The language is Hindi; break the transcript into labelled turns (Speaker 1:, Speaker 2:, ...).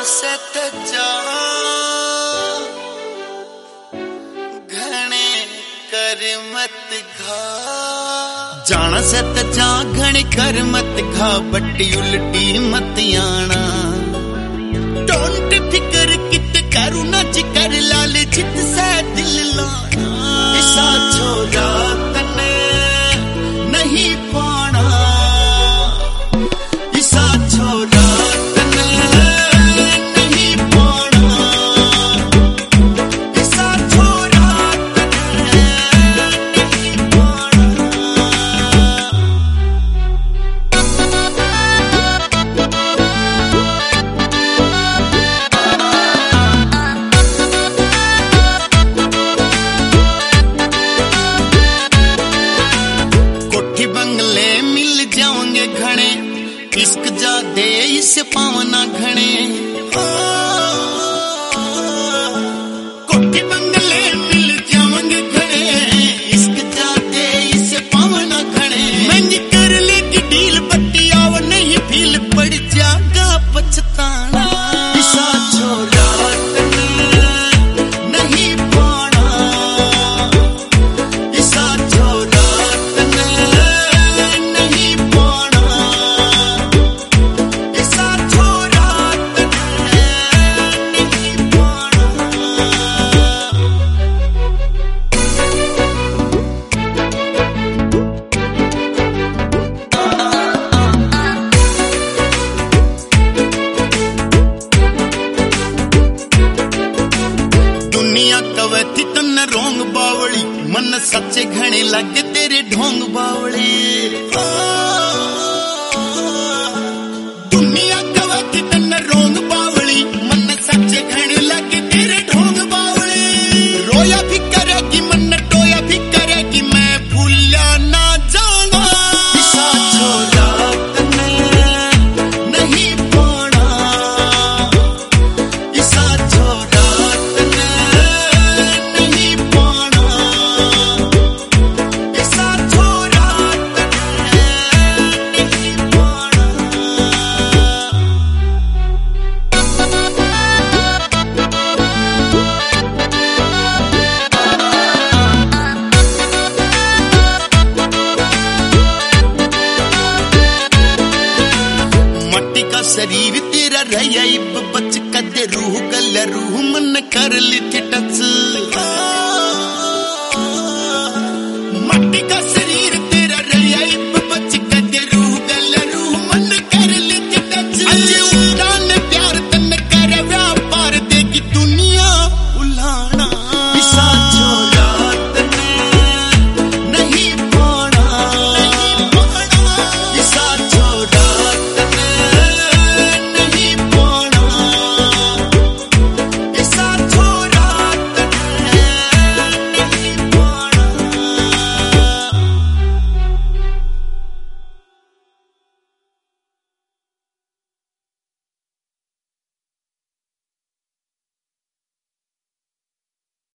Speaker 1: से तजा घने कर मत घा जाना से तजा घने कर मत घा बट्टी उल्टी मत आना डोंट फिकर कित करू ना जिकर लाल जित से दिल लाना ऐसा छोरा तने नहीं पाना ऐसा छोरा तने नहीं पाना ऐसा छोरा तने नहीं पाना। बंगले मिल जाओगे घने इश्क जादे इससे पावना घने कोठी बंगले मिल जाओगे घने इश्क जादे इससे पावना घने महंगी कर लेगी डील बट्टी आव नहीं फील पड़ जागा पछताना ऐसा छोरा नहीं पाना ऐसा छोरा कवैती तन रोंग बावली मन सच्चे घने लगे तेरे ढोंग बावली दुनिया कवैती तन रोंग बावली मन सच्चे घने लगे तेरे ढोंग बावली रोया भी करेगी मन टोया भी करेगी मैं भूला ना जाऊंगा ऐसा छोरा तने नहीं पाना ऐसा छोरा शरीर तेरा रहा इब बच कदे रूह गल रूह मन कर ली टच मट्टी का